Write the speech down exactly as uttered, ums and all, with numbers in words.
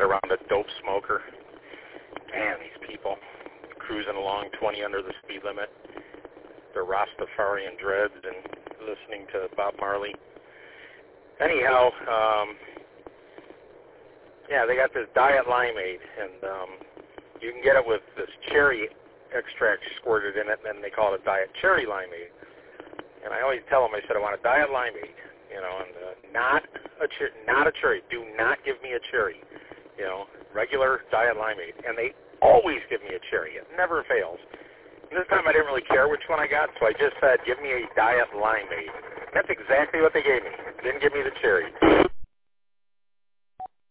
get around a dope smoker. Man, these people cruising along twenty under the speed limit. Their Rastafarian dreads and listening to Bob Marley. Anyhow, um, yeah, they got this Diet Limeade, and um, you can get it with this cherry extract squirted in it, and then they call it a Diet Cherry Limeade. And I always tell them, I said, I want a Diet Limeade, you know, and uh, not a cher- not a cherry. Do not give me a cherry, you know, regular Diet Limeade. And they always give me a cherry. It never fails. And this time I didn't really care which one I got, so I just said, give me a Diet Limeade. And that's exactly what they gave me. Didn't give me the cherry.